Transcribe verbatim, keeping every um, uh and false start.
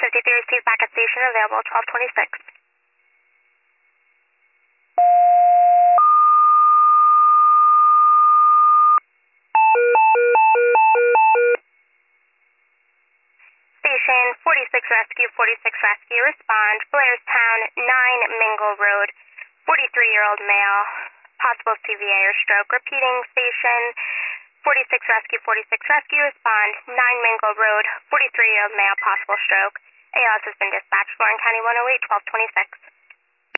fifty-three received back at station, available twelve twenty-six. Station forty-six Rescue, forty-six Rescue, respond. Blairstown, nine Mingle Road, forty-three-year-old male, possible C V A or stroke. Repeating, station forty-six Rescue, forty-six Rescue, respond. nine Mingle Road, forty-three-year-old male, possible stroke. A L S has been dispatched. Warren County one oh eight, twelve twenty-six.